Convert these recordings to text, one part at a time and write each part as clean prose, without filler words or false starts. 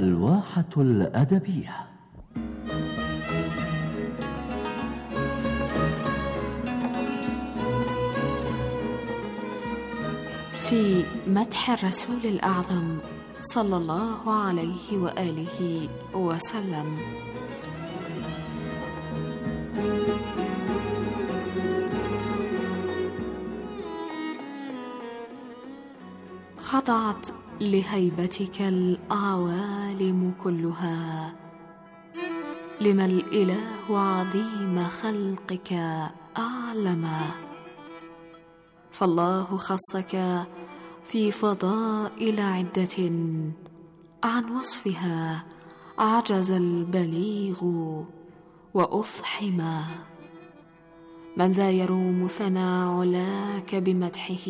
الواحة الأدبية. في مدح الرسول الأعظم صلى الله عليه وآله وسلم. خضعت لهيبتك العوالم كلها، لما الإله عظيم خلقك أعلما، فالله خصك في فضائل عدة عن وصفها عجز البليغ وأفحما. من ذا يروم ثنى علاك بمدحه،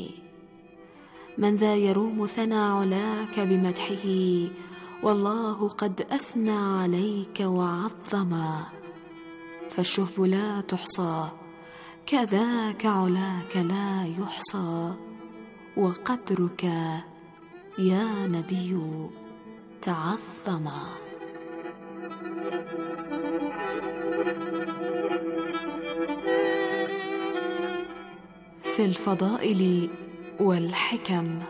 من ذا يروم ثنى علاك بمدحه، والله قد أثنى عليك وعظما. فالشهب لا تحصى، كذاك علاك لا يحصى، وقدرك يا نبي تعظما. في الفضائل والحكم.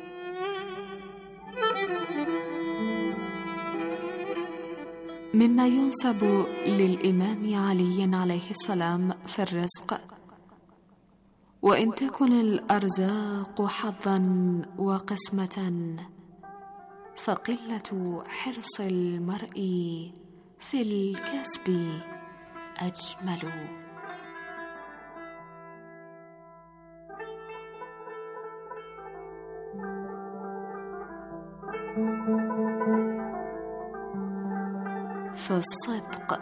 مما ينسب للإمام علي عليه السلام في الرزق: وإن تكن الأرزاق حظا وقسمة، فقلة حرص المرء في الكسب أجمل. في الصدق.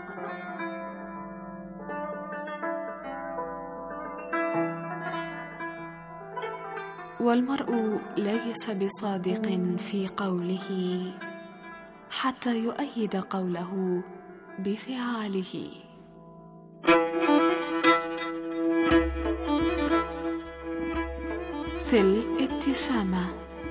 والمرء ليس بصادق في قوله حتى يؤيد قوله بفعاله. في الابتسامة.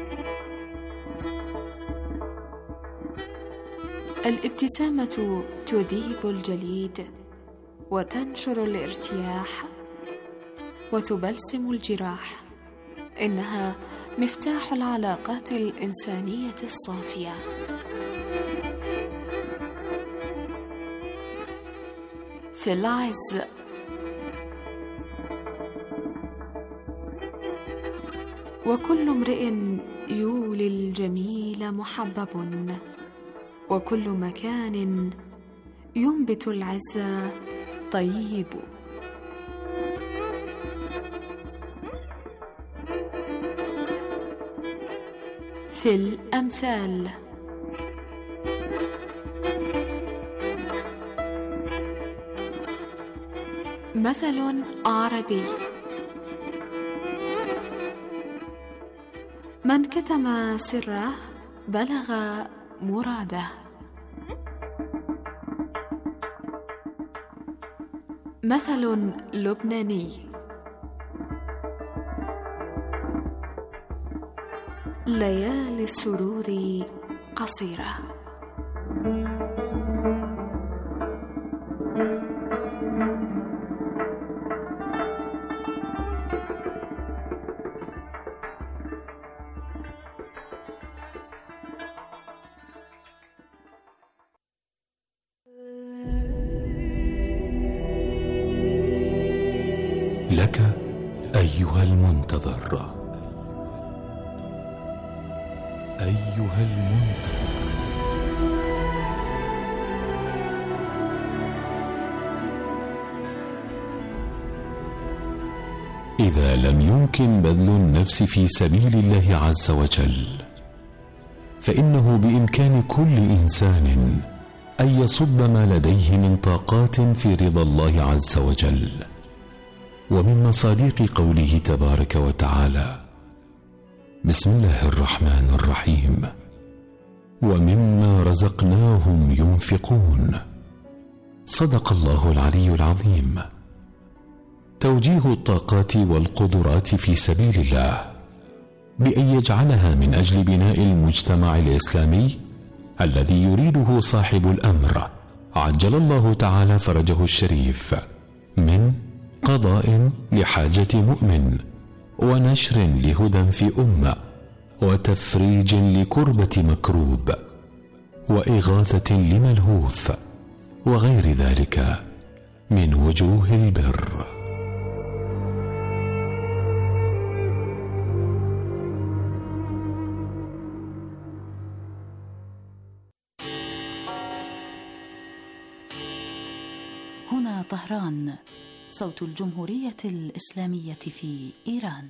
الابتسامة تذيب الجليد وتنشر الارتياح وتبلسم الجراح، إنها مفتاح العلاقات الإنسانية الصافية. في العز. وكل امرئ يولي الجميل محبب، وكل مكان ينبت العز طيب. في الأمثال. مثل عربي: من كتم سره بلغ مراده. مثل لبناني: ليالي السرور قصيرة. لك أيها المنتظر، أيها المنتظر، إذا لم يمكن بذل النفس في سبيل الله عز وجل، فإنه بإمكان كل إنسان أن يصب ما لديه من طاقات في رضا الله عز وجل. ومن مصادق قوله تبارك وتعالى: بسم الله الرحمن الرحيم، ومما رزقناهم ينفقون. صدق الله العلي العظيم. توجيه الطاقات والقدرات في سبيل الله بأن يجعلها من أجل بناء المجتمع الإسلامي الذي يريده صاحب الأمر عجل الله تعالى فرجه الشريف من قضاء لحاجة مؤمن، ونشر لهدى في أمة، وتفريج لكربة مكروب، وإغاثة لملهوف، وغير ذلك من وجوه البر. هنا طهران، صوت الجمهورية الإسلامية في إيران.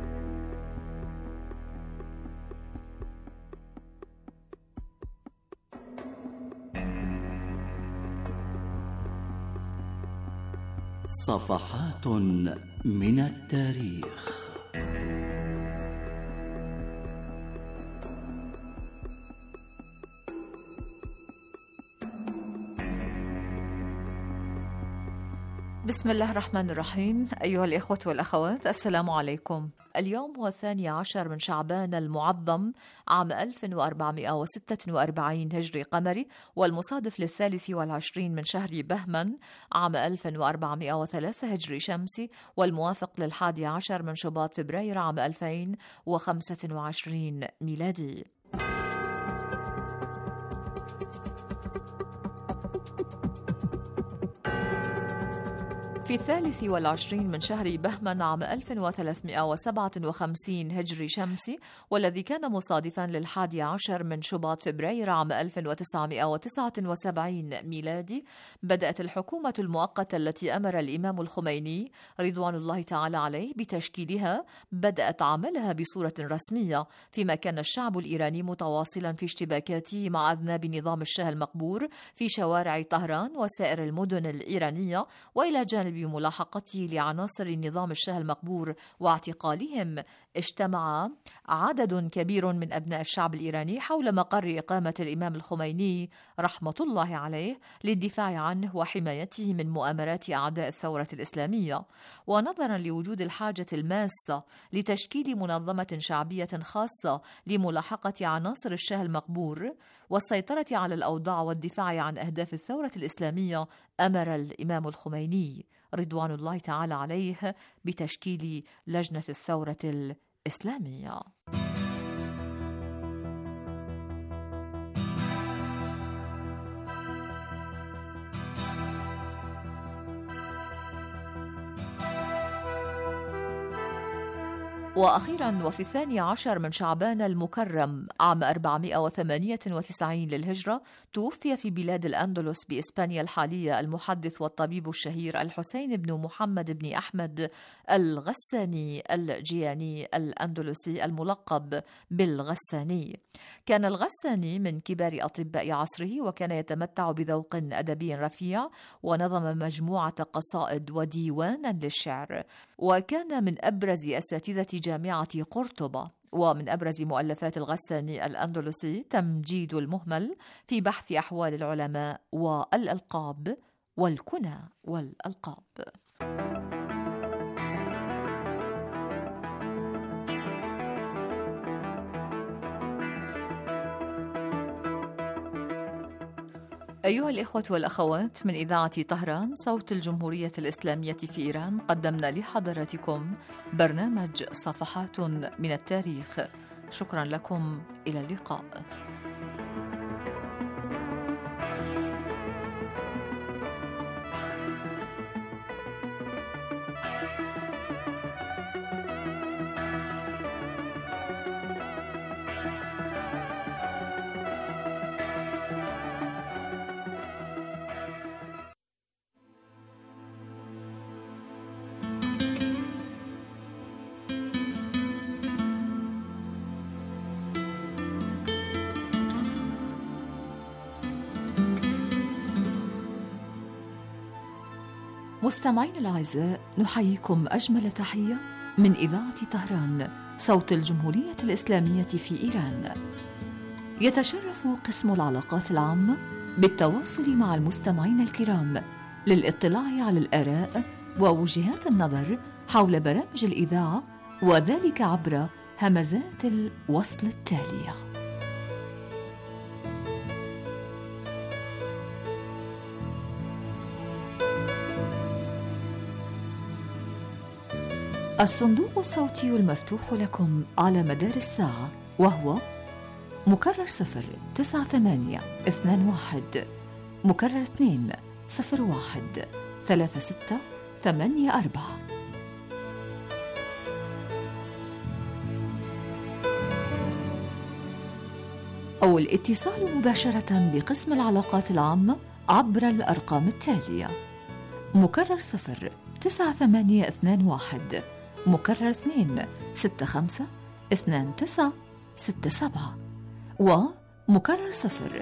صفحات من التاريخ. بسم الله الرحمن الرحيم. أيها الإخوة والأخوات، السلام عليكم. اليوم هو 12 من شعبان المعظم عام 1446 هجري قمري، والمصادف ل23 من شهر بهمن عام 1403 هجري شمسي، والموافق ل11 من شباط فبراير عام 2025 ميلادي. في 23 من شهر بهمن عام 1357 هجري شمسي، والذي كان مصادفا ل11 من شباط فبراير عام 1979 ميلادي، بدأت الحكومة المؤقتة التي أمر الإمام الخميني رضوان الله تعالى عليه بتشكيلها بدأت عملها بصورة رسمية، فيما كان الشعب الإيراني متواصلا في اشتباكاته مع أذناب نظام الشاه المقبور في شوارع طهران وسائر المدن الإيرانية، وإلى جانب ملاحقته لعناصر النظام الشاه المقبور واعتقالهم، اجتمع عدد كبير من أبناء الشعب الإيراني حول مقر إقامة الإمام الخميني رحمة الله عليه للدفاع عنه وحمايته من مؤامرات أعداء الثورة الإسلامية. ونظرا لوجود الحاجة الماسة لتشكيل منظمة شعبية خاصة لملاحقة عناصر الشاه المقبور والسيطرة على الأوضاع والدفاع عن أهداف الثورة الإسلامية، أمر الإمام الخميني رضوان الله تعالى عليه بتشكيل لجنة الثورة الإسلامية. وأخيرا وفي 12 من شعبان المكرم عام 498 للهجرة، توفي في بلاد الأندلس بإسبانيا الحالية المحدث والطبيب الشهير الحسين بن محمد بن أحمد الغساني الجياني الأندلسي الملقب بالغساني. كان الغساني من كبار أطباء عصره، وكان يتمتع بذوق أدبي رفيع، ونظم مجموعة قصائد وديوانا للشعر، وكان من أبرز أساتذة جامعة قرطبة. ومن أبرز مؤلفات الغساني الأندلسي تمجيد المهمل في بحث أحوال العلماء والألقاب والكنى والألقاب. أيها الإخوة والأخوات، من إذاعة طهران صوت الجمهورية الإسلامية في إيران، قدمنا لحضراتكم برنامج صفحات من التاريخ. شكرا لكم، إلى اللقاء. مستمعين الأعزاء، نحييكم أجمل تحية من إذاعة طهران صوت الجمهورية الإسلامية في إيران. يتشرف قسم العلاقات العامة بالتواصل مع المستمعين الكرام للاطلاع على الآراء ووجهات النظر حول برامج الإذاعة، وذلك عبر همزات الوصل التالية. الصندوق الصوتي المفتوح لكم على مدار الساعة وهو مكرر 09821 مكرر 201 3684. أو الاتصال مباشرة بقسم العلاقات العامة عبر الأرقام التالية: مكرر 09821 مكرر 265 2967 ومكرر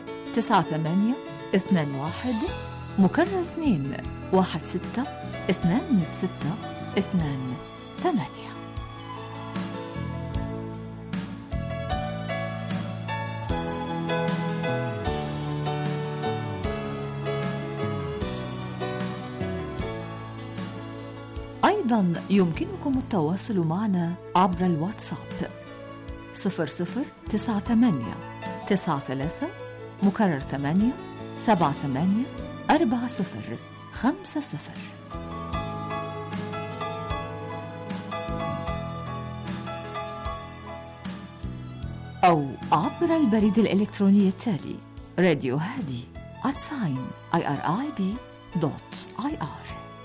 09821 مكرر 216 2628. أيضاً يمكنكم التواصل معنا عبر الواتساب 0098 93 مكرر 8 78 40 50 أو عبر البريد الإلكتروني التالي radiohadi@irib.ir.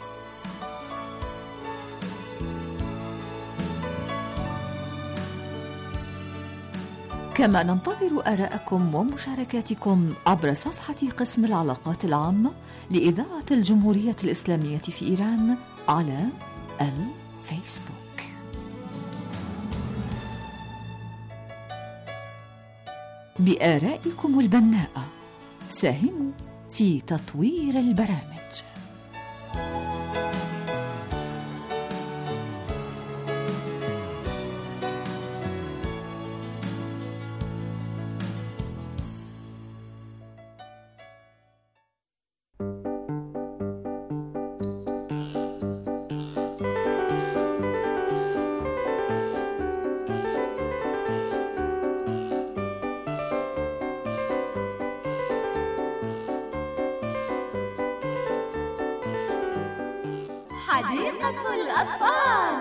كما ننتظر آراءكم ومشاركاتكم عبر صفحة قسم العلاقات العامة لإذاعة الجمهورية الإسلامية في إيران على الفيسبوك. بآرائكم البناءة ساهموا في تطوير البرامج. حديقة الأطفال.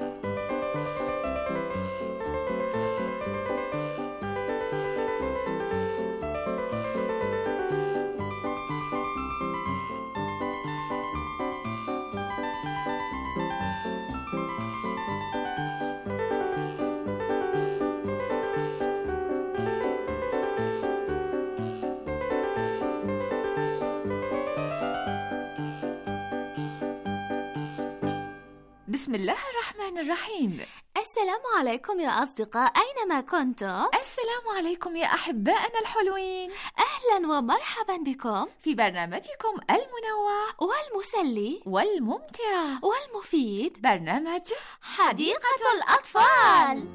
بسم الله الرحمن الرحيم. السلام عليكم يا أصدقاء أينما كنتم. السلام عليكم يا أحبائنا الحلوين. أهلا ومرحبا بكم في برنامجكم المنوع والمسلي والممتع والمفيد، برنامج حديقة الأطفال.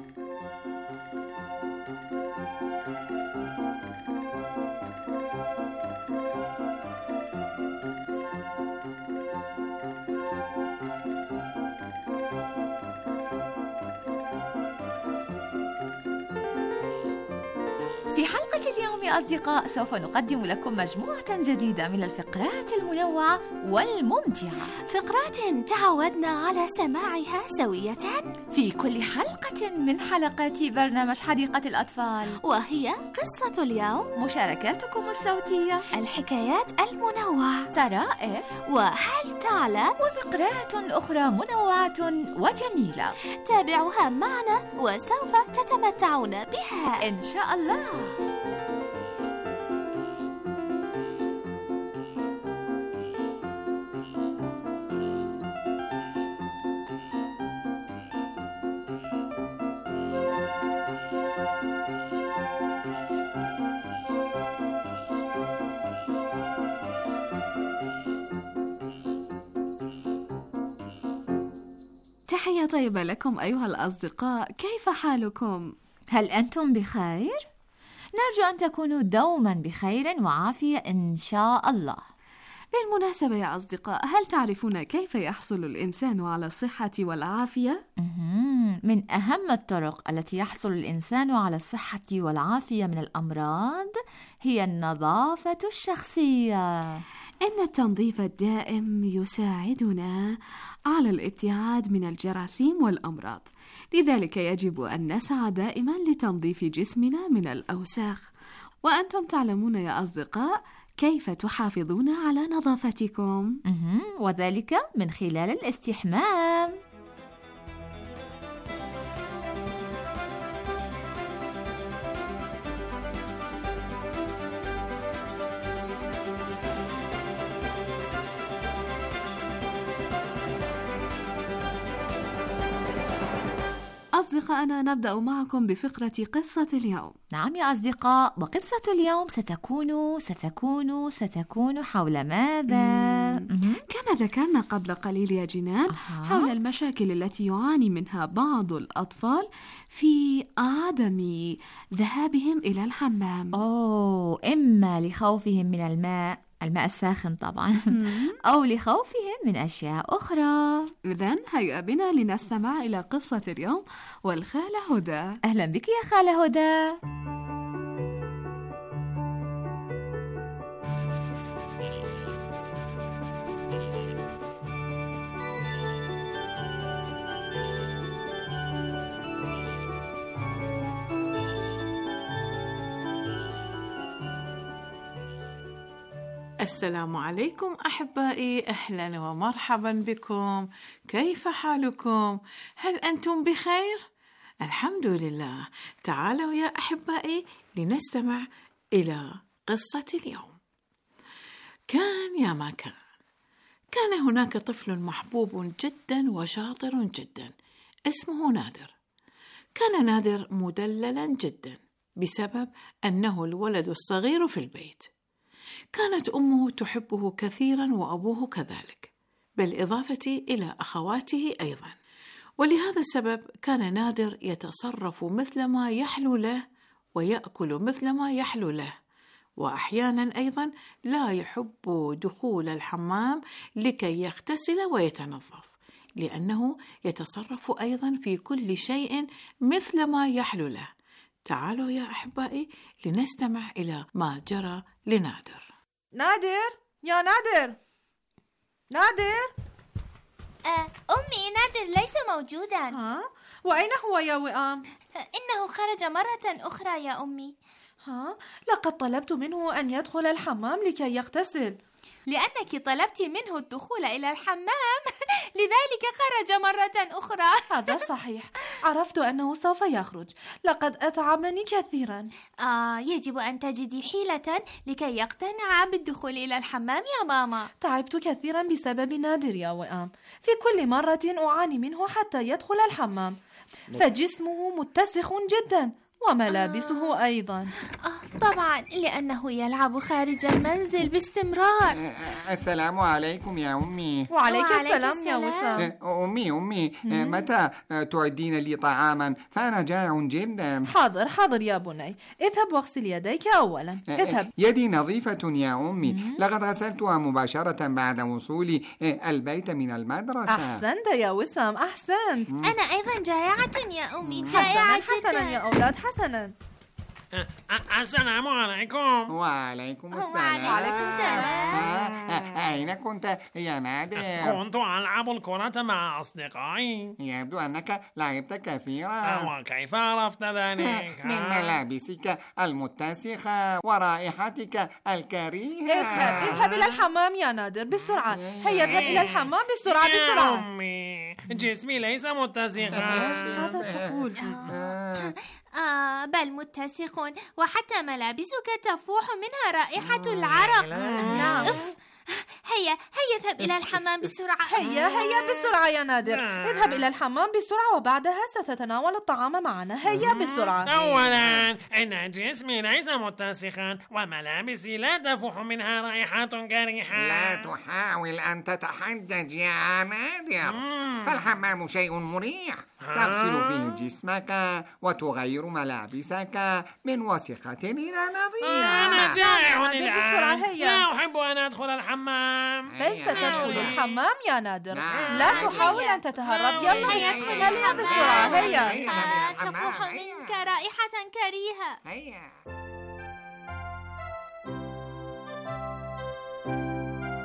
في حلقة اليوم يا أصدقاء سوف نقدم لكم مجموعة جديدة من الفقرات المنوعة والممتعة، فقرات تعودنا على سماعها سوية في كل حلقة من حلقات برنامج حديقة الأطفال، وهي قصة اليوم، مشاركاتكم الصوتية، الحكايات المنوعة، طرائف، وهل تعلم، وفقرات أخرى منوعة وجميلة. تابعوها معنا وسوف تتمتعون بها إن شاء الله. تحية طيبة لكم أيها الأصدقاء، كيف حالكم؟ هل أنتم بخير؟ نرجو أن تكونوا دوما بخير وعافية إن شاء الله. بالمناسبة يا أصدقاء، هل تعرفون كيف يحصل الإنسان على الصحة والعافية؟ من أهم الطرق التي يحصل الإنسان على الصحة والعافية من الأمراض هي النظافة الشخصية. إن التنظيف الدائم يساعدنا على الابتعاد من الجراثيم والأمراض، لذلك يجب أن نسعى دائما لتنظيف جسمنا من الأوساخ. وأنتم تعلمون يا أصدقاء كيف تحافظون على نظافتكم؟ وذلك من خلال الاستحمام. أصدقائنا، نبدأ معكم بفقرة قصة اليوم. نعم يا أصدقاء، وقصة اليوم ستكون حول ماذا؟ كما ذكرنا قبل قليل يا جنان، حول المشاكل التي يعاني منها بعض الأطفال في عدم ذهابهم إلى الحمام. إما لخوفهم من الماء الساخن طبعا، أو لخوفهم من أشياء أخرى. إذن هيا بنا لنستمع إلى قصة اليوم والخالة هدى. أهلا بك يا خالة هدى. السلام عليكم أحبائي، أهلا ومرحبا بكم. كيف حالكم؟ هل أنتم بخير؟ الحمد لله. تعالوا يا أحبائي لنستمع إلى قصة اليوم. كان يا ما كان هناك طفل محبوب جدا وشاطر جدا اسمه نادر. كان نادر مدللا جدا بسبب أنه الولد الصغير في البيت. كانت أمه تحبه كثيرا وأبوه كذلك، بالإضافة إلى أخواته أيضا. ولهذا السبب كان نادر يتصرف مثل ما يحلو له ويأكل مثل ما يحلو له، وأحيانا أيضا لا يحب دخول الحمام لكي يغتسل ويتنظف، لأنه يتصرف أيضا في كل شيء مثل ما يحلو له. تعالوا يا أحبائي لنستمع إلى ما جرى لنادر. نادر، يا نادر، نادر. أمي، نادر ليس موجودا. وأين هو يا وئام؟ إنه خرج مرة أخرى يا أمي. لقد طلبت منه أن يدخل الحمام لكي يغتسل. لأنك طلبت منه الدخول إلى الحمام لذلك خرج مرة أخرى. هذا صحيح، عرفت أنه سوف يخرج. لقد أتعبني كثيرا. يجب أن تجدي حيلة لكي يقتنع بالدخول إلى الحمام يا ماما. تعبت كثيرا بسبب نادر يا وئام. في كل مرة أعاني منه حتى يدخل الحمام، فجسمه متسخ جدا وملابسه أيضا. طبعا لأنه يلعب خارج المنزل باستمرار. السلام عليكم يا أمي. وعليك السلام يا وسام. أمي متى تعدين لي طعاما؟ فأنا جائع جدا. حاضر يا بني، اذهب واغسل يديك أولا. اذهب. يدي نظيفة يا أمي، لقد غسلتها مباشرة بعد وصولي البيت من المدرسة. أحسنت يا وسام، أحسنت. أنا أيضا جائعة يا أمي، جائعة جدا. حسنا يا أولاد، حسنا. السلام عليكم. وعليكم السلام. وعليكم السلام. أين كنت يا نادر؟ كنت ألعب الكرة مع أصدقائي. يبدو أنك لعبت كثيرا. وكيف عرفت ذلك؟ من ملابسك المتسخة ورائحتك الكريهة. اذهب إلى الحمام يا نادر بسرعة. هيا اذهب إلى الحمام بسرعة. يا أمي، جسمي ليس متسخا. ماذا تقول؟ بل متسخ، وحتى ملابسك تفوح منها رائحة العرق. نعم. هيا اذهب إلى الحمام بسرعة. هيا بسرعة يا نادر، اذهب إلى الحمام بسرعة وبعدها ستتناول الطعام معنا. هيا بسرعة. أولا إن جسمي ليس متسخا وملابسي لا تفوح منها رائحة كريهة. لا تحاول أن تتحجج يا نادر، فالحمام شيء مريح، تغسل فيه جسمك وتغير ملابسك من وسخة إلى نظيفة. أنا جائع الآن، لا أحب أن أدخل الحمام. ليس تدخل الحمام يا نادر، لا تحاول أن تتهرب. يلا يلا بسرعة. هيا. تفوح منك رائحة كريهة. هيا.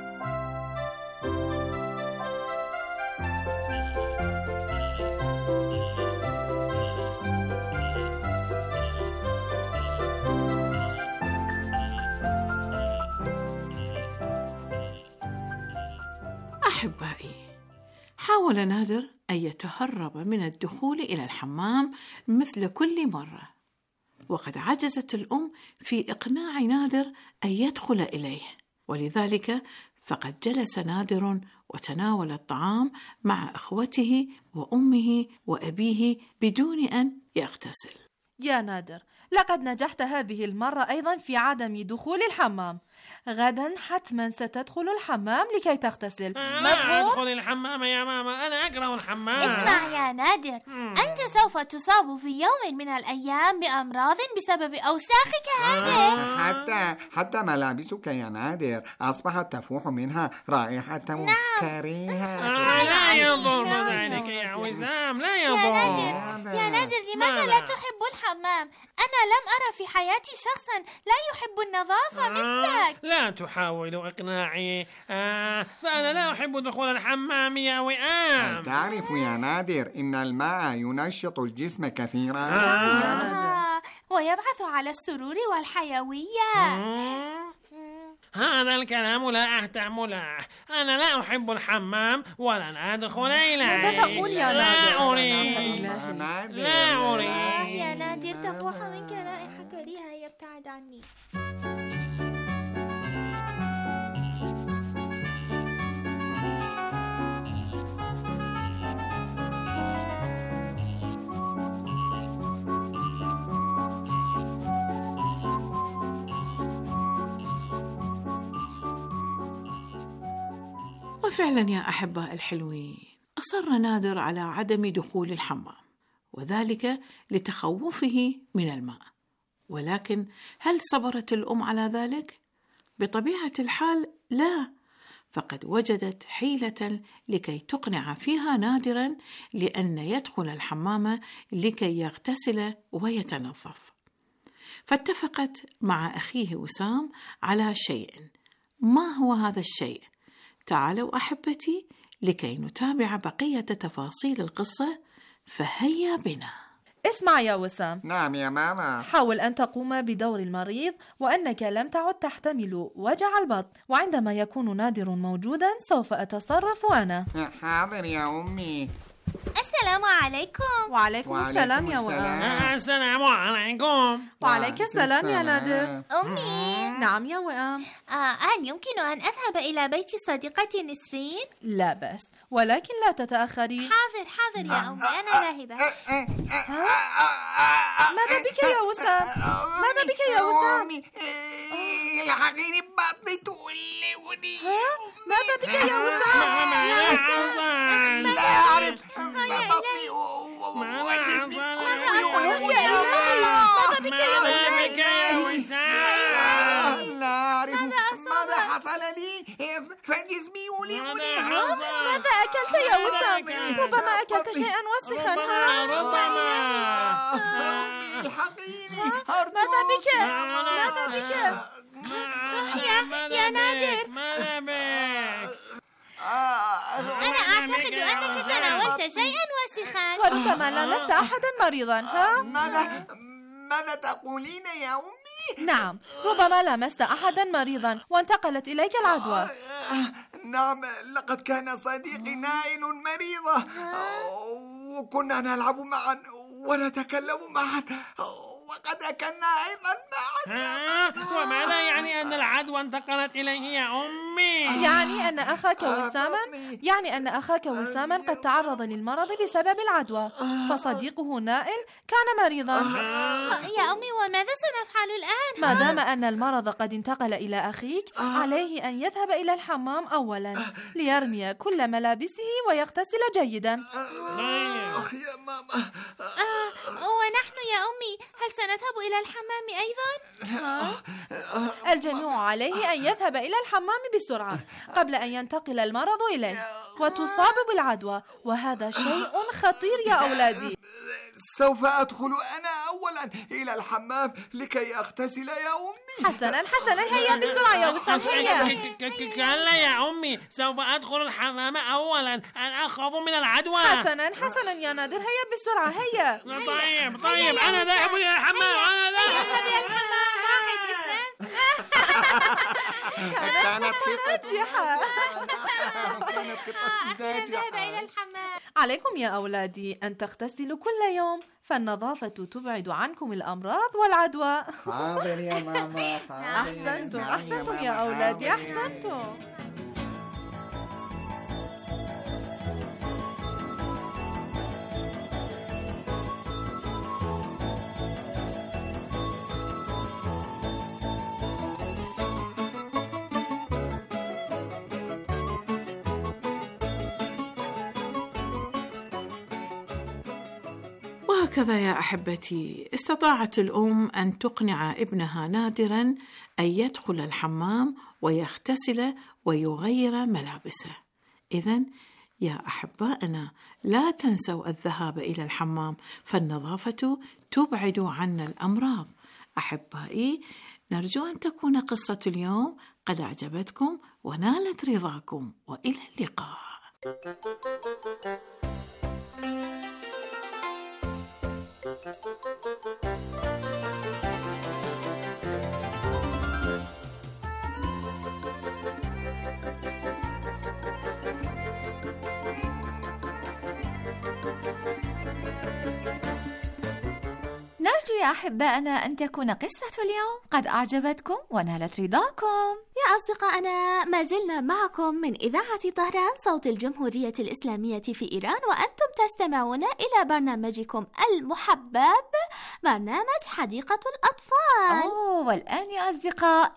أحبائي، حاول نادر أن يتهرب من الدخول إلى الحمام مثل كل مرة، وقد عجزت الأم في إقناع نادر أن يدخل إليه، ولذلك فقد جلس نادر وتناول الطعام مع إخوته وأمه وأبيه بدون أن يغتسل. يا نادر، لقد نجحت هذه المرة أيضا في عدم دخول الحمام. غدا حتما ستدخل الحمام لكي تغتسل. لا أدخل الحمام يا ماما، أنا أكره الحمام. اسمع يا نادر، أنت سوف تصاب في يوم من الأيام بأمراض بسبب أوساخك هذه. حتى ملابسك يا نادر أصبحت تفوح منها رائحة كريهة. لا يضر ذلك يا وسام، لا يضر. يا نادر، لماذا لا تحب الحمام؟ أنا لم أرى في حياتي شخصا لا يحب النظافة مثلك. لا تحاول إقناعي، فأنا لا أحب دخول الحمام يا وئام. تعرف يا نادر إن الماء ينشط الجسم كثيرا ويبعث على السرور والحيوية. هذا الكلام لا أهتم له. أنا لا أحب الحمام ولن أدخل إليه. ماذا تقول يا نادر؟ لا أريد. لا أريد. يا نادر، تفوح منك رائحة كريهة، يبتعد عني. وفعلا يا أحباء الحلوين، أصر نادر على عدم دخول الحمام، وذلك لتخوفه من الماء. ولكن هل صبرت الأم على ذلك؟ بطبيعة الحال لا، فقد وجدت حيلة لكي تقنع فيها نادرا لأن يدخل الحمام لكي يغتسل ويتنظف. فاتفقت مع أخيه وسام على شيء. ما هو هذا الشيء؟ تعالوا أحبتي لكي نتابع بقية تفاصيل القصة، فهيا بنا. اسمع يا وسام. نعم يا ماما. حاول أن تقوم بدور المريض، وأنك لم تعد تحتمل وجع البطن، وعندما يكون نادر موجودا سوف أتصرف أنا. حاضر يا أمي. السلام عليكم. وعليكم السلام يا وئام. السلام عليكم. وعليك السلام يا نادر. أمي. نعم يا وئام. هل يمكن أن أذهب إلى بيت صديقتي نسرين؟ لا بأس، ولكن لا تتأخري. حاضر يا أمي، أنا ذاهبة. ماذا بك يا وسام؟ ماذا بك يا وسام؟ الحقيني بطني تؤلمني. ماذا بك يا وسام؟ لا أعرف، بطني وجسمي كله ماذا بك يا وسام؟ لا أعرف ماذا حصل لي، فجسمي يؤلمني. ماذا أكلت يا وسام؟ ربما أكلت شيئا وسخا. ربما. الحقيني. ماذا بك؟ ماذا بك؟ يا نادر، ماذا بك؟ أنا أعتقد أنك تناولت شيئا وسخا. وربما لمست أحدا مريضا. ماذا تقولين يا أمي؟ نعم، ربما لمست أحدا مريضا وانتقلت إليك العدوى. نعم، لقد كان صديقي نائل مريضة، وكنا نلعب معا ونتكلم معا، وقد أكلنا أيضا معا. وماذا يعني أن العدوى انتقلت إليه يا أمي؟ يعني أن أخاك وساما قد تعرض للمرض بسبب العدوى، فصديقه نائل كان مريضا. يا أمي، وماذا سنفعل الآن؟ ما دام أن المرض قد انتقل إلى أخيك، عليه أن يذهب إلى الحمام أولا ليرمي كل ملابسه ويغتسل جيدا. يا ماما. ونحن يا أمي، هل سنذهب إلى الحمام أيضا؟ الجميع عليه أن يذهب إلى الحمام بسرعة قبل أن ينتقل المرض إليه وتصاب بالعدوى، وهذا شيء خطير يا أولادي. سوف أدخل أنا أولا إلى الحمام لكي أغتسل يا أمي. حسنا هيا بسرعة يا وسام، هيا. كلا يا أمي، سوف أدخل الحمام أولا، أنا أخاف من العدوى. حسنا يا نادر، هيا بسرعة، هيا. طيب، أنا ذاهب إلى الحمام. إلى الحمام. 1 2 كانت خطة ناجحة. كانت خطة ناجحة. إلى الحمام. عليكم يا أولادي أن تغتسلوا كل يوم، فالنظافة تبعد عنكم الأمراض والعدوى. حاضر يا ماما. أحسنتم يا أولادي، أحسنتم. وهكذا يا أحبتي استطاعت الأم أن تقنع ابنها نادرا أن يدخل الحمام ويغتسل ويغير ملابسه. إذن يا أحبائنا لا تنسوا الذهاب إلى الحمام، فالنظافة تبعد عنا الأمراض. أحبائي، نرجو أن تكون قصة اليوم قد أعجبتكم ونالت رضاكم، وإلى اللقاء. نرجو يا أحبائنا أن تكون قصة اليوم قد أعجبتكم ونالت رضاكم. يا أصدقائنا، ما زلنا معكم من إذاعة طهران صوت الجمهورية الإسلامية في إيران، وأنتم تستمعون إلى برنامجكم المحبب، برنامج حديقة الأطفال. والآن يا أصدقاء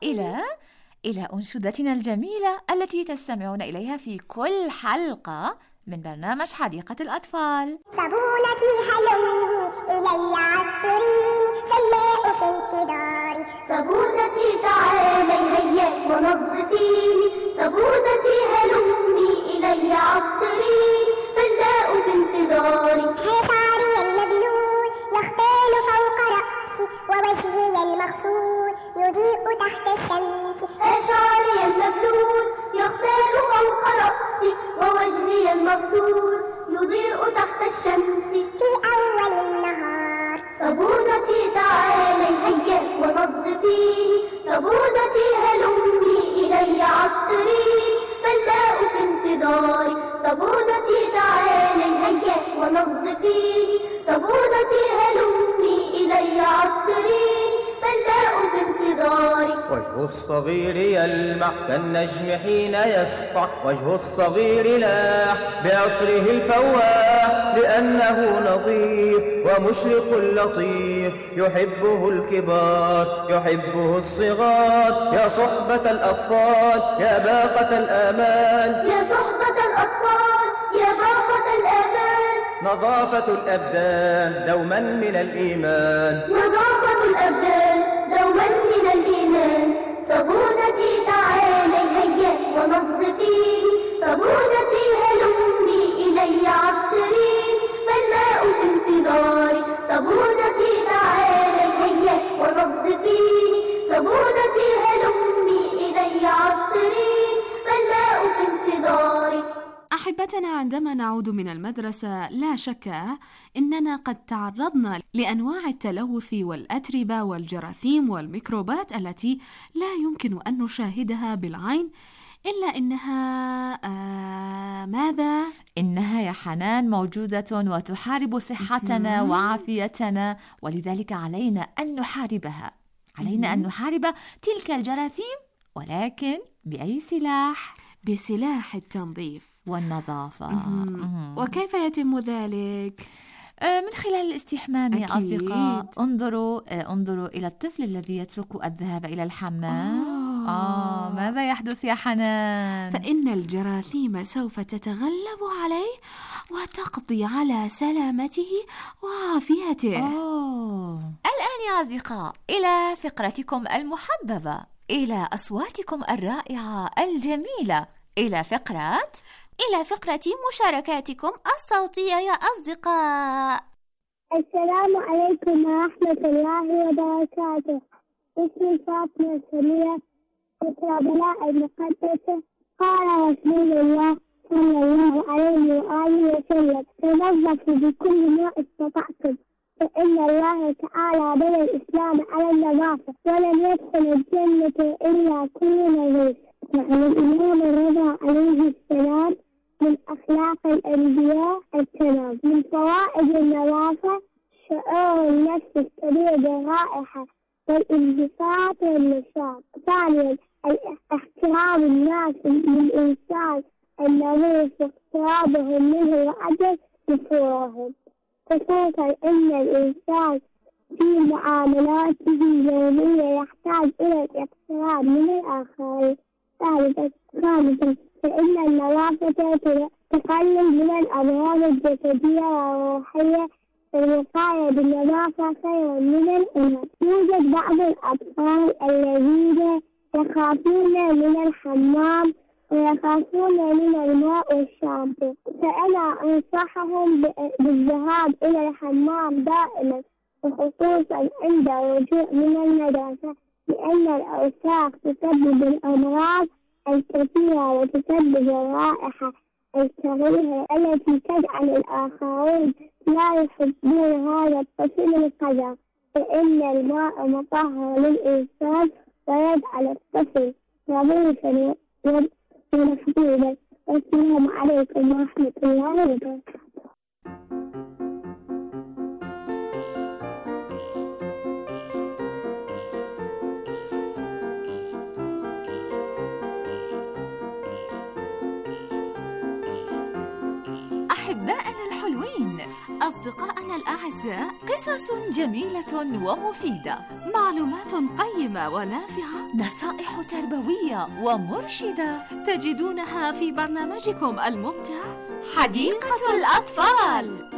إلى أنشودتنا الجميلة التي تستمعون إليها في كل حلقة من برنامج حديقة الأطفال. صابونتي هلمي إلي عطريني، فالماء في انتظاري. صابونتي تعالي هيا ونظفيني، صابونتي هلمي إلي عطريني، فالماء في انتظاري. شعري المبلول يختال فوق رأسي، ووجهي المغسول يضيء تحت الشمس. شعري المبلول يختال فوق رأسي، ووجهي المغسول يضيء تحت الشمس. في أول النهار صابونتي تعالي هيا ونظفيني، صابونتي هلمي إلي عطريني، فالماء في انتظاري. صابونتي تعالي هيا ونظفيني، صابونتي هلمي إلي عطريني، فالماء في انتظاري. وجه الصغير يلمع كالنجم حين يسطع، وجه الصغير لاح بعطره الفواح، لأنه نظيف ومشرق لطيف، يحبه الكبار يحبه الصغار. يا صحبة الأطفال يا باقة الآمال، يا صحبة الأطفال يا باقة الآمال. نظافة الأبدان دوما من الإيمان، نظافة الأبدان دوما من الإيمان. صابونتي تعالي هيا ونظفيني، صابونتي هلمي إلي عطريني، فالماء في انتظاري. صابونتي تعالي هيا ونظفيني، صابونتي هلمي إلي عطريني، فالماء في انتظاري. أحبتنا، عندما نعود من المدرسة لا شك إننا قد تعرضنا لأنواع التلوث والأتربة والجراثيم والميكروبات التي لا يمكن أن نشاهدها بالعين، إلا إنها ماذا؟ إنها يا حنان موجودة وتحارب صحتنا وعافيتنا، ولذلك علينا أن نحاربها. علينا أن نحارب تلك الجراثيم، ولكن بأي سلاح؟ بسلاح التنظيف والنظافة. وكيف يتم ذلك؟ من خلال الاستحمام يا أصدقاء. انظروا إلى الطفل الذي يترك الذهاب إلى الحمام. ماذا يحدث يا حنان؟ فإن الجراثيم سوف تتغلب عليه وتقضي على سلامته وعافيته. الآن يا أصدقاء إلى فقرتكم المحببة، إلى أصواتكم الرائعة الجميلة، إلى فقرة مشاركاتكم الصوتية يا أصدقاء. السلام عليكم ورحمة الله وبركاته. اسمي فاطمة سمية، بلاء المقدسة. قال رسول الله صلى الله عليه وآله وسلم: تنظفوا بكل ما استطعتم، فإن الله تعالى بنى الإسلام على النظافة، ولم يدخل الجنة إلا كل نظيف. وعن الإمام الرضا عليه السلام: من أخلاق الأنبياء التنام. من فوائد النظافة شعور النفس السريع بالرائحة والانبساط والنشاط. ثانيا احترام الناس للإنسان النظيف واقترابهم منه وعدم نفورهم، خصوصا أن الإنسان في معاملاته اليومية يحتاج إلى الاقتراب من الآخرين. ثالثا فإن النظافة تقلل من الأمراض الجسدية والروحية، الوقاية بالنظافة خير من العلاج. يوجد بعض الأطفال الذين يخافون من الحمام ويخافون من الماء والشامبو، فأنا أنصحهم بالذهاب إلى الحمام دائما، وخصوصا عند الرجوع من المدرسة، لأن الأوساخ تسبب الأمراض الكثيرة وتسبب الرائحة الكريهة التي تجعل الآخرين لا يحبون هذا الطفل القذر، فإن الماء مطهر للإنسان ويجعل الطفل نظيفا ومحبوبا. والسلام عليكم ورحمة الله وبركاته. أحبائنا الحلوين، أصدقائنا الأعزاء، قصص جميلة ومفيدة، معلومات قيمة ونافعة، نصائح تربوية ومرشدة تجدونها في برنامجكم الممتع حديقة الأطفال.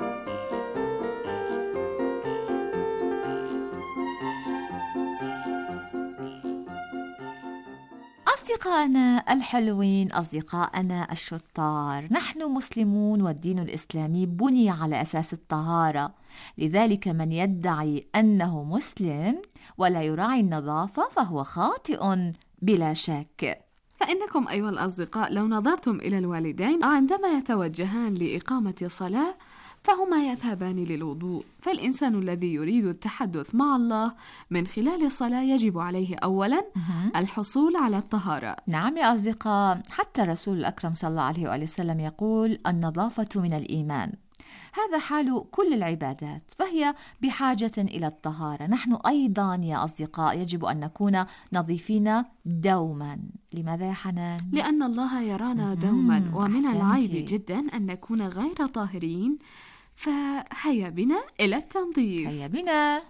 أصدقائنا الحلوين، أصدقائنا الشطار، نحن مسلمون والدين الإسلامي بني على أساس الطهارة، لذلك من يدعي أنه مسلم ولا يراعي النظافة فهو خاطئ بلا شك. فإنكم أيها الأصدقاء لو نظرتم إلى الوالدين عندما يتوجهان لإقامة صلاة فهما يذهبان للوضوء، فالإنسان الذي يريد التحدث مع الله من خلال الصلاة يجب عليه أولا الحصول على الطهارة. نعم يا أصدقاء، حتى الرسول الأكرم صلى الله عليه وآله وسلم يقول: النظافة من الإيمان. هذا حال كل العبادات، فهي بحاجة إلى الطهارة. نحن أيضا يا أصدقاء يجب أن نكون نظيفين دوما. لماذا يا حنان؟ لأن الله يرانا دوما، ومن العيب جدا أن نكون غير طاهرين، فهيا بنا إلى التنظيف. هيا بنا.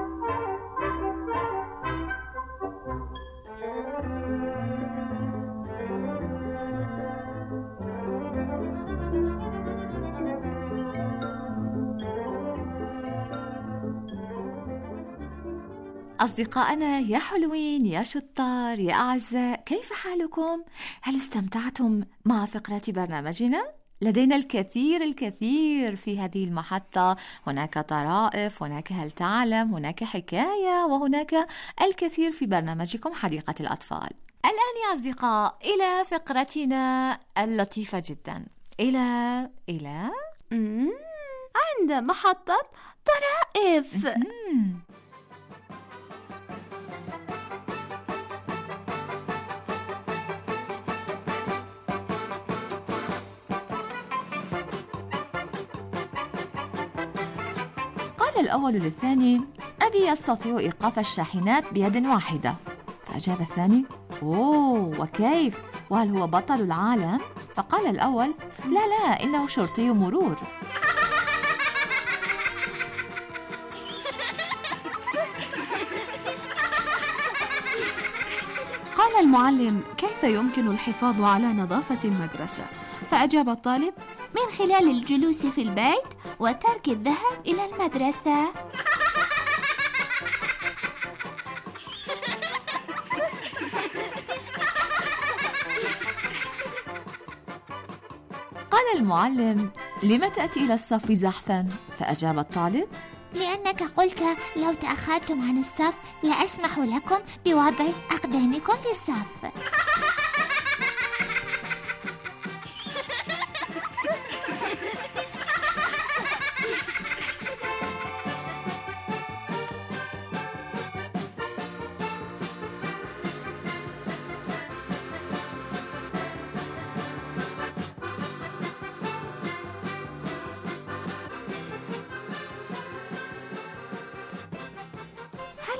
أصدقائنا يا حلوين يا شطار يا أعزاء، كيف حالكم؟ هل استمتعتم مع فقرة برنامجنا؟ لدينا الكثير في هذه المحطة، هناك طرائف، هناك هل تعلم، هناك حكاية، وهناك الكثير في برنامجكم حديقة الأطفال. الآن يا أصدقاء إلى فقرتنا اللطيفة جدا، إلى عند محطة طرائف. قال الأول للثاني: أبي يستطيع إيقاف الشاحنات بيد واحدة. فأجاب الثاني: أوه، وكيف؟ وهل هو بطل العالم؟ فقال الأول: لا، إنه شرطي مرور. قال المعلم: كيف يمكن الحفاظ على نظافة المدرسة؟ فأجاب الطالب: من خلال الجلوس في البيت وترك الذهاب إلى المدرسة. قال المعلم: لم تأتي إلى الصف زحفا؟ فأجاب الطالب: لأنك قلت لو تأخرتم عن الصف لا أسمح لكم بوضع أقدامكم في الصف.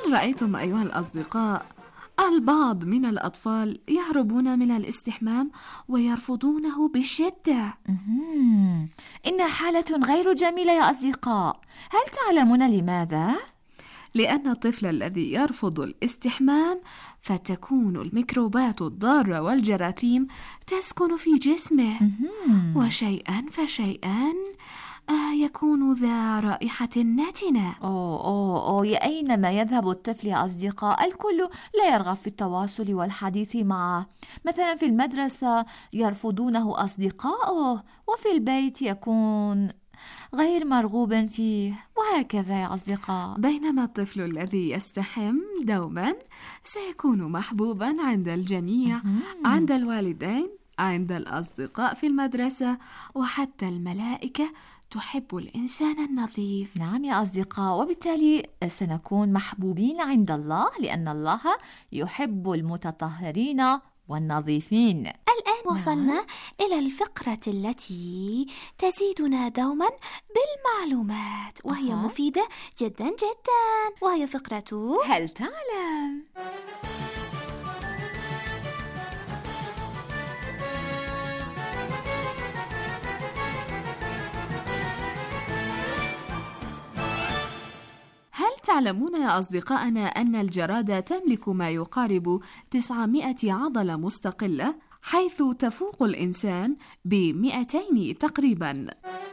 هل رأيتم أيها الأصدقاء البعض من الأطفال يهربون من الاستحمام ويرفضونه بشدة؟ إنها حالة غير جميلة يا أصدقاء. هل تعلمون لماذا؟ لأن الطفل الذي يرفض الاستحمام فتكون الميكروبات الضارة والجراثيم تسكن في جسمه، وشيئا فشيئا يكون ذا رائحة نتنة. أينما يذهب الطفل يا أصدقاء الكل لا يرغب في التواصل والحديث معه. مثلا في المدرسة يرفضونه أصدقائه، وفي البيت يكون غير مرغوب فيه، وهكذا يا أصدقاء. بينما الطفل الذي يستحم دوما سيكون محبوبا عند الجميع، عند الوالدين، عند الأصدقاء في المدرسة، وحتى الملائكة تحب الإنسان النظيف. نعم يا أصدقاء، وبالتالي سنكون محبوبين عند الله، لأن الله يحب المتطهرين والنظيفين. الآن وصلنا إلى الفقرة التي تزيدنا دوما بالمعلومات، وهي مفيدة جدا جدا، وهي فقرة هل تعلم؟ هل تعلمون يا أصدقائنا أن الجرادة تملك ما يقارب 900 عضلة مستقلة، حيث تفوق الإنسان ب200 تقريبا؟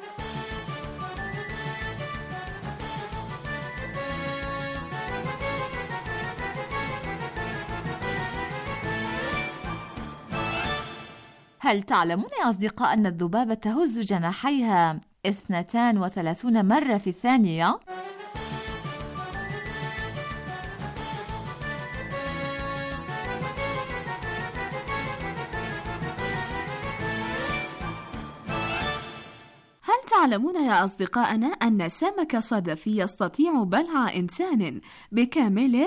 هل تعلمون يا أصدقاء أن الذبابة تهز جناحيها 32 مرة في الثانية؟ تعلمون يا أصدقائنا أن سمك صدفي يستطيع بلع إنسان بكامله؟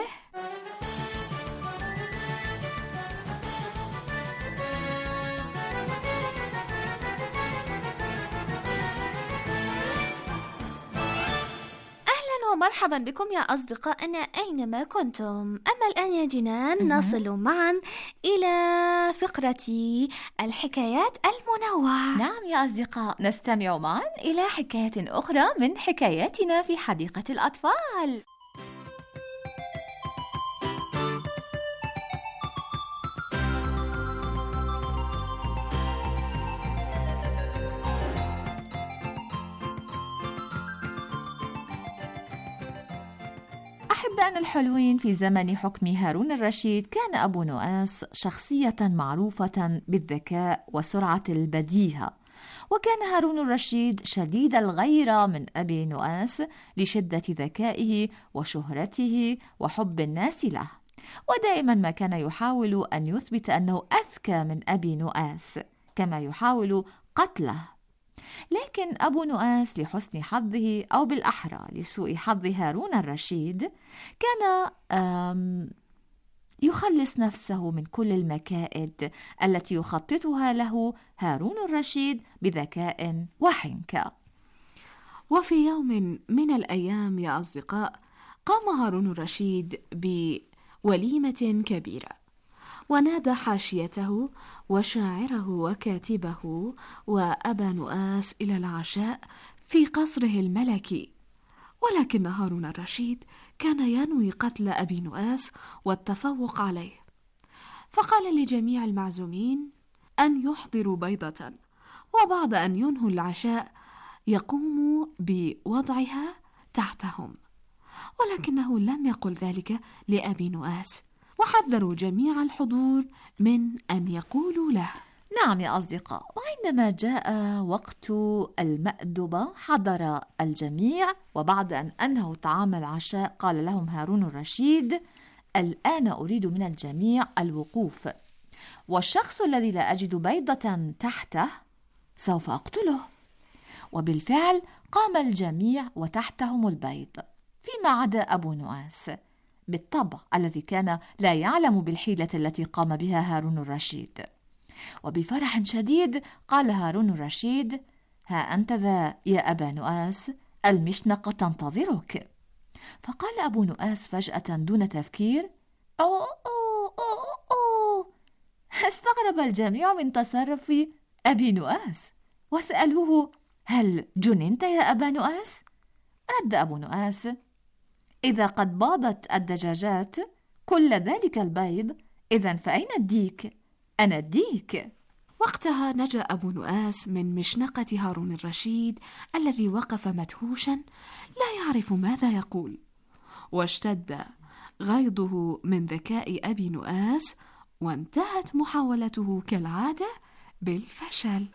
ومرحبا بكم يا أصدقائنا أينما كنتم. أما الآن يا جنان نصل معا إلى فقرة الحكايات المنوعة. نعم يا أصدقاء، نستمع معا إلى حكاية أخرى من حكاياتنا في حديقة الأطفال. أحبائنا الحلوين، في زمن حكم هارون الرشيد كان أبو نواس شخصية معروفة بالذكاء وسرعة البديهة، وكان هارون الرشيد شديد الغيرة من أبي نواس لشدة ذكائه وشهرته وحب الناس له، ودائما ما كان يحاول أن يثبت أنه أذكى من أبي نواس، كما يحاول قتله. لكن أبو نواس لحسن حظه، أو بالأحرى لسوء حظ هارون الرشيد، كان يخلص نفسه من كل المكائد التي يخططها له هارون الرشيد بذكاء وحنكة. وفي يوم من الأيام يا أصدقاء، قام هارون الرشيد بوليمة كبيرة، ونادى حاشيته وشاعره وكاتبه وأبا نواس إلى العشاء في قصره الملكي. ولكن هارون الرشيد كان ينوي قتل أبي نواس والتفوق عليه، فقال لجميع المعزومين أن يحضروا بيضة، وبعد أن ينهوا العشاء يقوموا بوضعها تحتهم. ولكنه لم يقل ذلك لأبي نواس، وحذروا جميع الحضور من أن يقولوا له. نعم يا أصدقاء، وعندما جاء وقت المأدبة حضر الجميع، وبعد أن أنهوا طعام العشاء قال لهم هارون الرشيد: الآن أريد من الجميع الوقوف، والشخص الذي لا أجد بيضة تحته سوف أقتله. وبالفعل قام الجميع وتحتهم البيض، فيما عدا أبو نواس بالطبع الذي كان لا يعلم بالحيلة التي قام بها هارون الرشيد. وبفرح شديد قال هارون الرشيد: ها أنت ذا يا أبا نواس، المشنقة تنتظرك. فقال أبو نؤاس فجأة دون تفكير: أوه أوه أوه أوه. استغرب الجميع من تصرف أبي نؤاس وسألوه: هل جننت يا أبا نؤاس؟ رد أبو نؤاس: إذا قد باضت الدجاجات كل ذلك البيض، إذن فأين الديك؟ أنا الديك. وقتها نجا أبو نؤاس من مشنقة هارون الرشيد الذي وقف مدهوشا لا يعرف ماذا يقول، واشتد غيظه من ذكاء أبي نؤاس، وانتهت محاولته كالعادة بالفشل.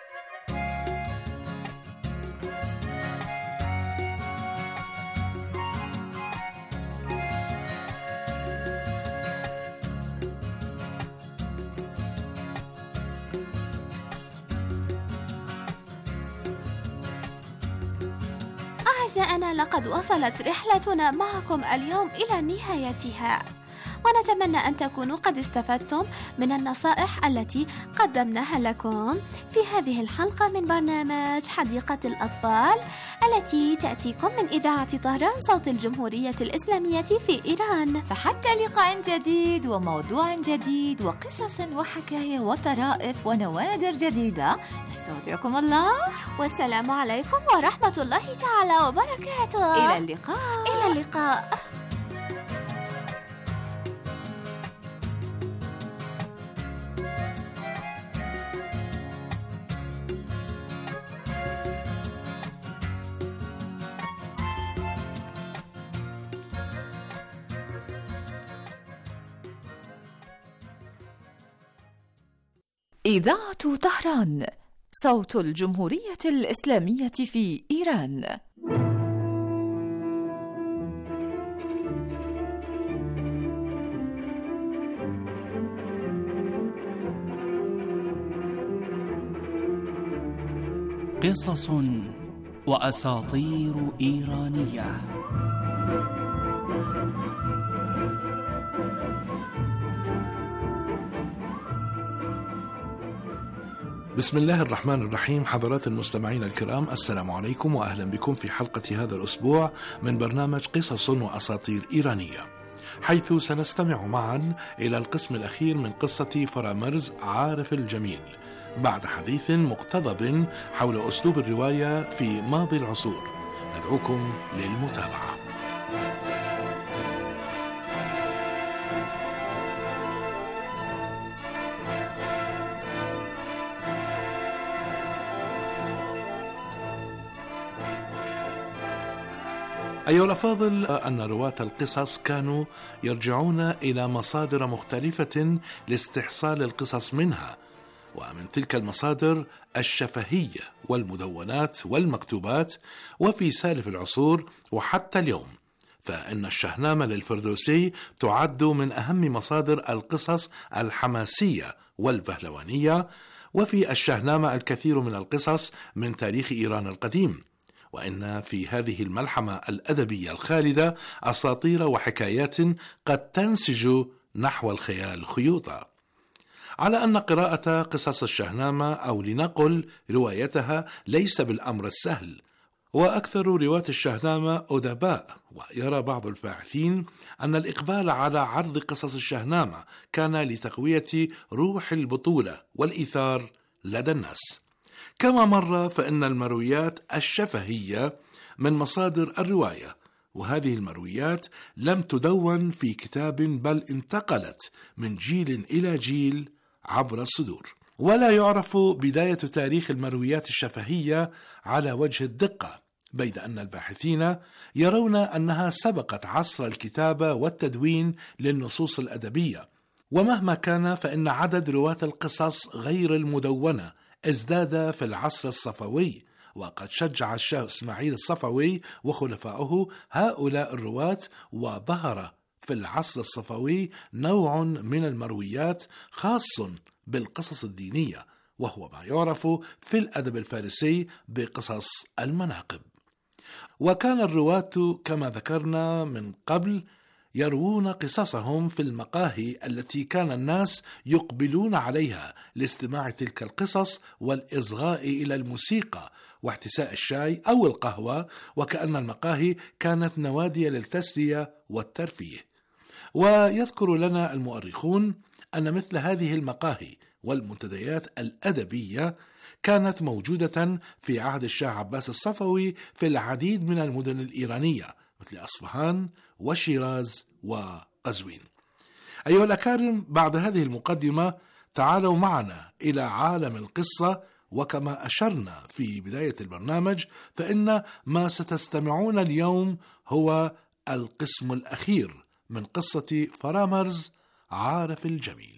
أعزائنا، لقد وصلت رحلتنا معكم اليوم إلى نهايتها، ونتمنى أن تكونوا قد استفدتم من النصائح التي قدمناها لكم في هذه الحلقة من برنامج حديقة الأطفال التي تأتيكم من إذاعة طهران صوت الجمهورية الإسلامية في إيران. فحتى لقاء جديد وموضوع جديد وقصص وحكاية وطرائف ونوادر جديدة، نستودعكم الله، والسلام عليكم ورحمة الله تعالى وبركاته. إلى اللقاء. إلى اللقاء. إذاعة طهران صوت الجمهورية الإسلامية في إيران. قصص وأساطير إيرانية. بسم الله الرحمن الرحيم. حضرات المستمعين الكرام، السلام عليكم وأهلا بكم في حلقة هذا الأسبوع من برنامج قصص وأساطير إيرانية، حيث سنستمع معا إلى القسم الأخير من قصة فرامرز عارف الجميل، بعد حديث مقتضب حول أسلوب الرواية في ماضي العصور. ندعوكم للمتابعة. أيها الأفاضل، أن رواة القصص كانوا يرجعون إلى مصادر مختلفة لاستحصال القصص منها، ومن تلك المصادر الشفهية والمدونات والمكتوبات، وفي سالف العصور وحتى اليوم فإن الشهنامة للفردوسي تعد من أهم مصادر القصص الحماسية والبهلوانية، وفي الشهنامة الكثير من القصص من تاريخ إيران القديم، وإن في هذه الملحمة الأدبية الخالدة أساطير وحكايات قد تنسج نحو الخيال خيوطا. على أن قراءة قصص الشهنامة أو لنقل روايتها ليس بالأمر السهل، وأكثر رواة الشهنامة أدباء، ويرى بعض الباحثين أن الإقبال على عرض قصص الشهنامة كان لتقوية روح البطولة والإيثار لدى الناس. كما مر فإن المرويات الشفهية من مصادر الرواية، وهذه المرويات لم تدون في كتاب بل انتقلت من جيل إلى جيل عبر الصدور، ولا يعرف بداية تاريخ المرويات الشفهية على وجه الدقة، بيد أن الباحثين يرون أنها سبقت عصر الكتابة والتدوين للنصوص الأدبية. ومهما كان فإن عدد رواة القصص غير المدونة ازداد في العصر الصفوي، وقد شجع الشاه إسماعيل الصفوي وخلفائه هؤلاء الرواة، وظهر في العصر الصفوي نوع من المرويات خاص بالقصص الدينية، وهو ما يعرف في الأدب الفارسي بقصص المناقب. وكان الرواة كما ذكرنا من قبل يروون قصصهم في المقاهي التي كان الناس يقبلون عليها لاستماع تلك القصص والإصغاء إلى الموسيقى واحتساء الشاي أو القهوة، وكأن المقاهي كانت نوادي للتسلية والترفيه. ويذكر لنا المؤرخون أن مثل هذه المقاهي والمنتديات الأدبية كانت موجودة في عهد الشاه عباس الصفوي في العديد من المدن الإيرانية مثل أصفهان وشيراز وقزوين. أيها الأكارم، بعد هذه المقدمة تعالوا معنا إلى عالم القصة، وكما أشرنا في بداية البرنامج فإن ما ستستمعون اليوم هو القسم الأخير من قصة فرامرز عارف الجميل.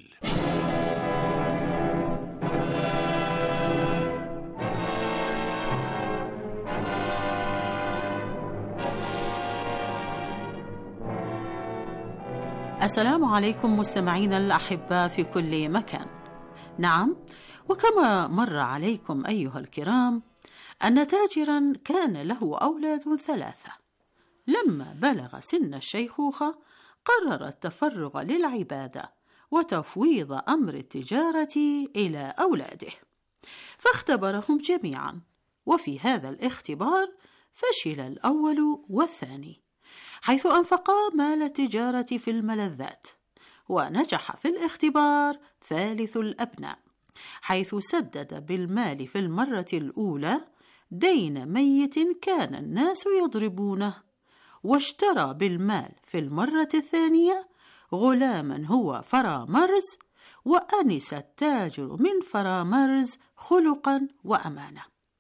السلام عليكم مستمعينا الأحباء في كل مكان. نعم، وكما مر عليكم أيها الكرام أن تاجرا كان له أولاد 3. لما بلغ سن الشيخوخة قرر التفرغ للعبادة وتفويض أمر التجارة إلى أولاده، فاختبرهم جميعا، وفي هذا الاختبار فشل الأول والثاني، حيث أنفقا مال التجارة في الملذات، ونجح في الاختبار ثالث الأبناء، حيث سدد بالمال في المرة الأولى دين ميت كان الناس يضربونه، واشترى بالمال في المرة الثانية غلاما هو فرامرز، وأنس التاجر من فرامرز خلقا وأمانة،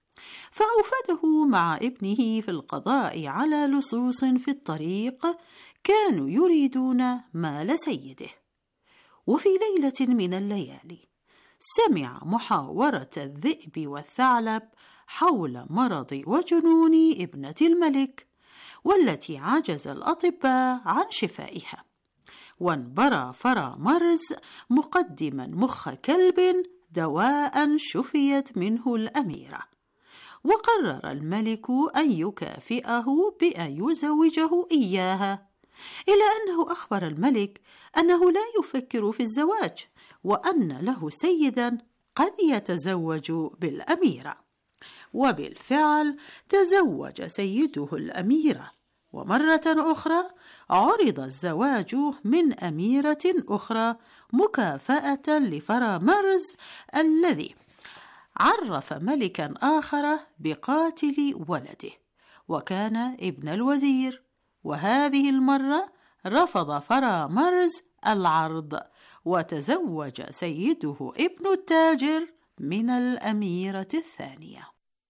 فأوفده مع ابنه في القضاء على لصوص في الطريق كانوا يريدون مال سيده. وفي ليلة من الليالي سمع محاورة الذئب والثعلب حول مرض وجنون ابنة الملك، والتي عجز الأطباء عن شفائها، وانبرى فرامرز مقدما مخ كلب دواء شفيت منه الأميرة، وقرر الملك أن يكافئه بأن يزوجه إياها، إلا أنه أخبر الملك أنه لا يفكر في الزواج، وأن له سيدا قد يتزوج بالأميرة. وبالفعل تزوج سيده الأميرة، ومرة أخرى عرض الزواج من أميرة أخرى مكافأة لفرامرز الذي عرف ملكا آخر بقاتل ولده، وكان ابن الوزير. وهذه المرة رفض فرامرز العرض، وتزوج سيده ابن التاجر من الأميرة الثانية.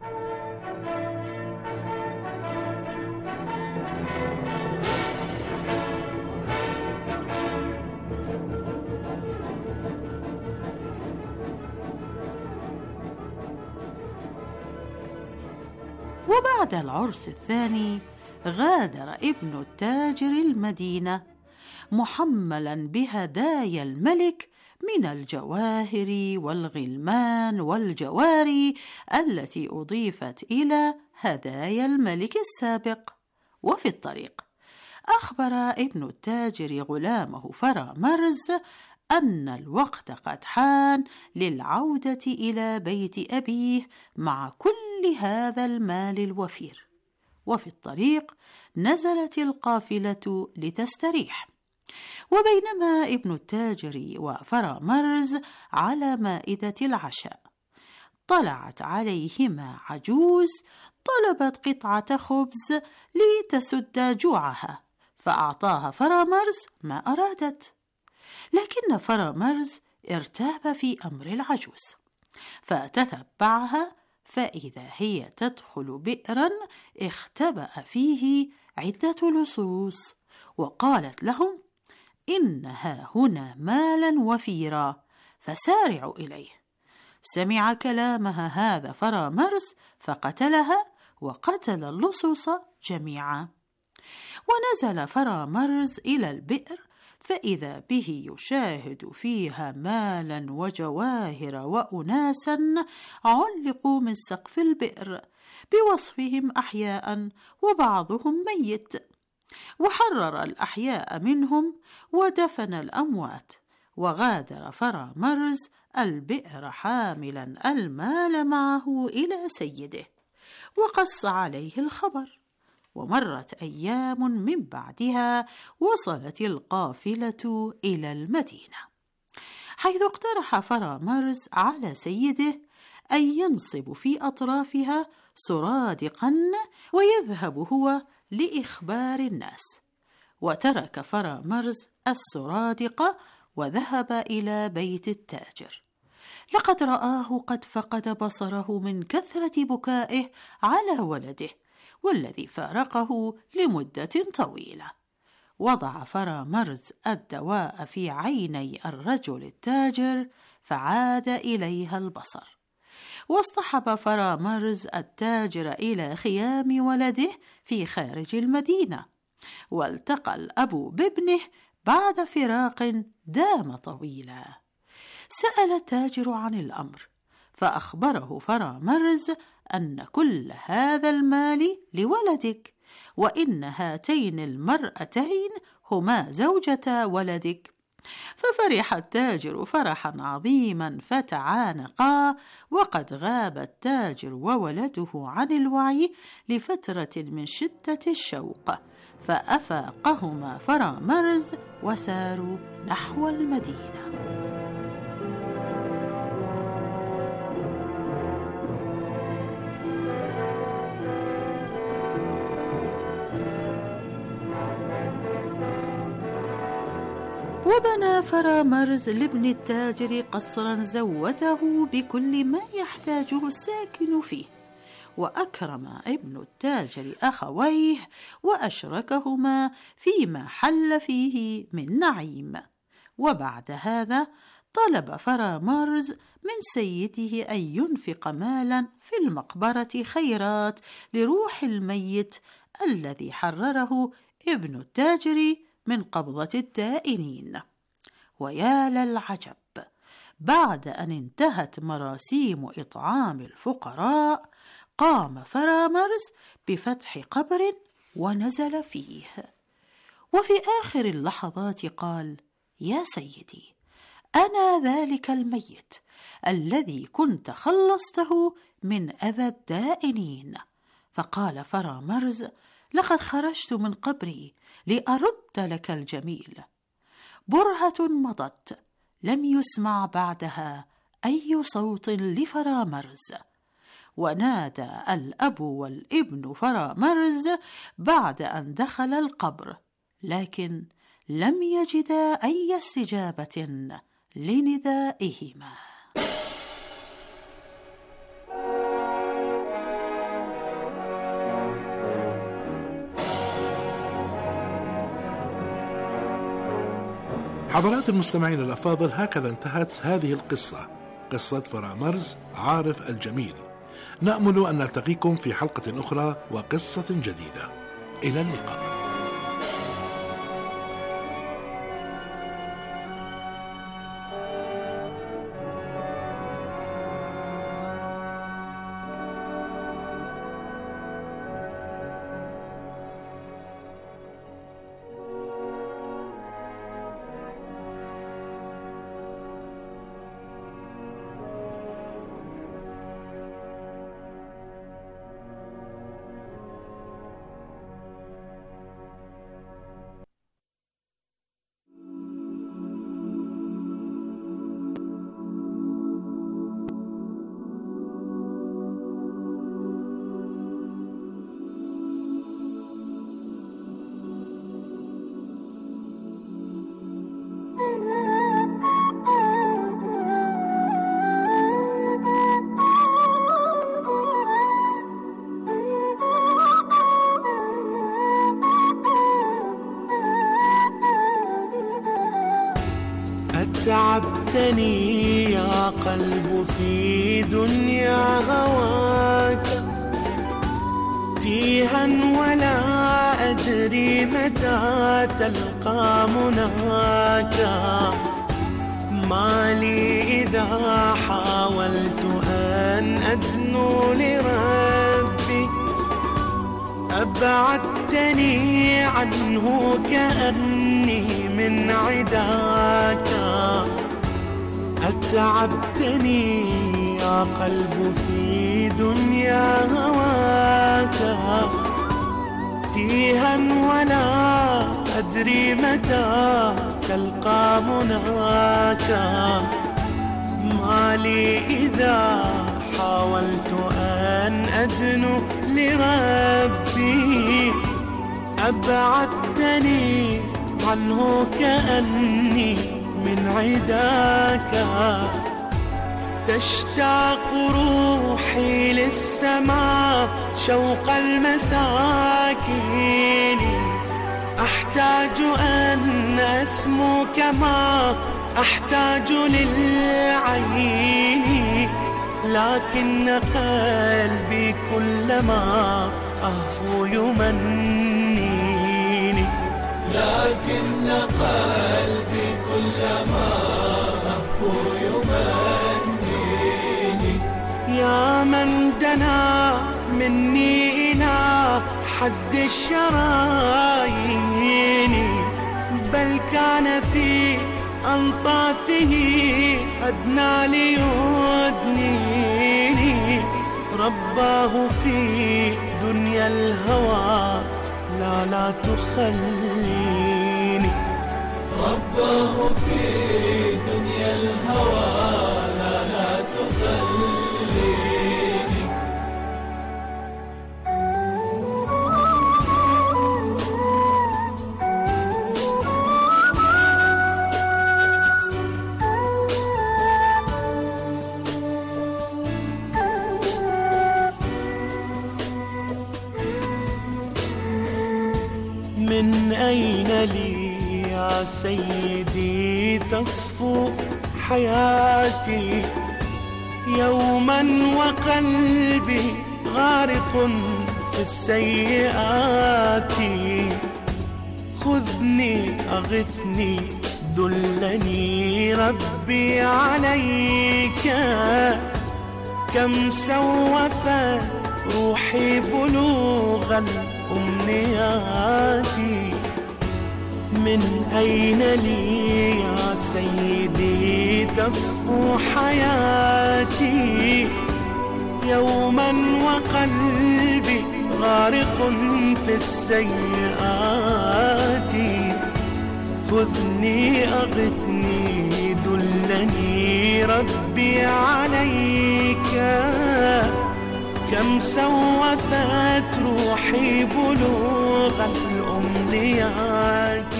وبعد العرس الثاني غادر ابن التاجر المدينة محملا بهدايا الملك من الجواهر والغلمان والجواري التي أضيفت إلى هدايا الملك السابق. وفي الطريق أخبر ابن التاجر غلامه فرامرز أن الوقت قد حان للعودة إلى بيت أبيه مع كل هذا المال الوفير. وفي الطريق نزلت القافلة لتستريح، وبينما ابن التاجر وفرامرز على مائدة العشاء طلعت عليهما عجوز طلبت قطعة خبز لتسد جوعها، فأعطاها فرامرز ما أرادت، لكن فرامرز ارتاب في أمر العجوز، فتتبعها فإذا هي تدخل بئرا اختبأ فيه عدة لصوص، وقالت لهم: إنها هنا مالا وفيرا، فسارعوا إليه. سمع كلامها هذا فرامرز فقتلها وقتل اللصوص جميعا. ونزل فرامرز إلى البئر، فإذا به يشاهد فيها مالا وجواهر وأناسا علقوا من سقف البئر بوصفهم أحياء وبعضهم ميت. وحرر الأحياء منهم ودفن الأموات، وغادر فرامرز البئر حاملا المال معه إلى سيده، وقص عليه الخبر. ومرت أيام من بعدها وصلت القافلة إلى المدينة، حيث اقترح فرامرز على سيده أن ينصب في أطرافها سرادقا ويذهب هو لإخبار الناس. وترك فرامرز السرادق وذهب إلى بيت التاجر، لقد رآه قد فقد بصره من كثرة بكائه على ولده والذي فارقه لمدة طويلة. وضع فرامرز الدواء في عيني الرجل التاجر فعاد إليها البصر. واصطحب فرامرز التاجر إلى خيام ولده في خارج المدينة، والتقى الأب بابنه بعد فراق دام طويلا. سأل التاجر عن الأمر، فأخبره فرامرز أن كل هذا المال لولدك، وإن هاتين المرأتين هما زوجة ولدك. ففرح التاجر فرحا عظيما فتعانقا، وقد غاب التاجر وولده عن الوعي لفترة من شدة الشوق، فأفاقهما فرامرز وساروا نحو المدينة. وبنى فرامرز لابن التاجر قصرا زوده بكل ما يحتاجه الساكن فيه، وأكرم ابن التاجر أخويه وأشركهما فيما حل فيه من نعيم. وبعد هذا طلب فرامرز من سيده أن ينفق مالا في المقبرة خيرات لروح الميت الذي حرره ابن التاجر من قبضة الدائنين. ويا للعجب، بعد أن انتهت مراسيم إطعام الفقراء قام فرامرز بفتح قبر ونزل فيه، وفي آخر اللحظات قال: يا سيدي، أنا ذلك الميت الذي كنت خلصته من أذى الدائنين. فقال فرامرز: لقد خرجت من قبري لأرد لك الجميل. برهة مضت، لم يسمع بعدها أي صوت لفرامرز. ونادى الأب والابن فرامرز بعد أن دخل القبر، لكن لم يجدا أي استجابة لندائهما. حضرات المستمعين الأفاضل، هكذا انتهت هذه القصة، قصة فرامرز عارف الجميل. نأمل أن نلتقيكم في حلقة أخرى وقصة جديدة. إلى اللقاء. تعبتني يا قلب في دنيا هواك تيها ولا أدري متى تلقى مناك. ما لي إذا حاولت أن أدنو لربي أبعدتني عنه كأني من عداك. أتعبتني يا قلب في دنيا هواك، تيها ولا أدري متى تلقى مناك. ما لي إذا حاولت أن أدنو لربي، أبعدتني عنه كأني من عداك. تشتاق روحي للسماء شوق المساكين، أحتاج أن أسمو كما أحتاج للعين. لكن قلبي كلما أهفو يمنيني، لكن قلبي كلما أهفو يمنيني. يا من دنا مني إلى حد الشرايين، بل كان في أنطافه أدنى ليدنيني. رباه في دنيا الهوى لا تخليني، رباه في دنيا الهوى لا تخليني. من أين لي يا سيدي تصفو حياتي يوما وقلبي غارق في السيئات. خذني أغثني دلني ربي عليك، كم سوفت روحي بلوغ الأمنيات. من أين لي يا سيدي تصفو حياتي يوما وقلبي غارق في السيئات. خذني أغثني دلني ربي عليك، كم سوفت روحي بلوغ الأمنيات.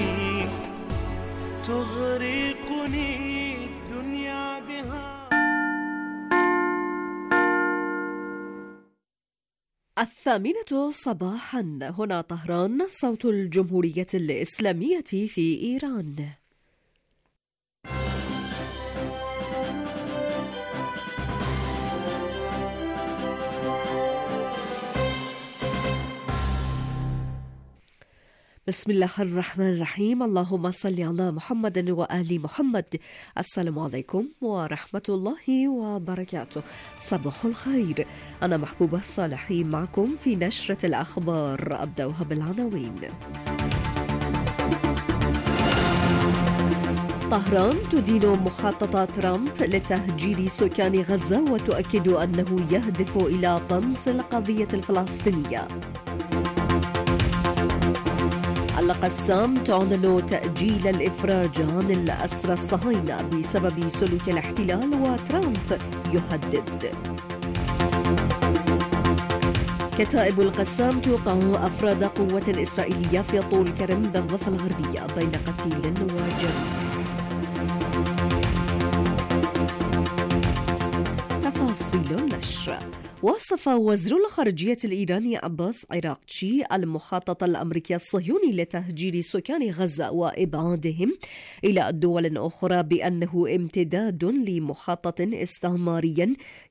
تغرقني الدنيا بها. 8:00 صباحا، هنا طهران، صوت الجمهورية الإسلامية في إيران. بسم الله الرحمن الرحيم. اللهم صل على محمد وآل محمد. السلام عليكم ورحمة الله وبركاته. صباح الخير، أنا محبوبة صالحي معكم في نشرة الأخبار. أبدأها بالعناوين. طهران تدين مخطط ترامب لتهجير سكان غزة وتؤكد أنه يهدف إلى طمس القضية الفلسطينية. القسام تعلن تأجيل الإفراج عن الأسرى الصهاينة بسبب سلوك الاحتلال وترامب يهدد. كتائب القسام توقع أفراد قوة إسرائيلية في طول كرم بالضفة الغربية بين قتيل وجريح. تفاصيل النشر. وصف وزير الخارجية الإيراني عباس عراقچي المخطط الأمريكي الصهيوني لتهجير سكان غزة وإبعادهم إلى دول أخرى بأنه امتداد لمخطط استعماري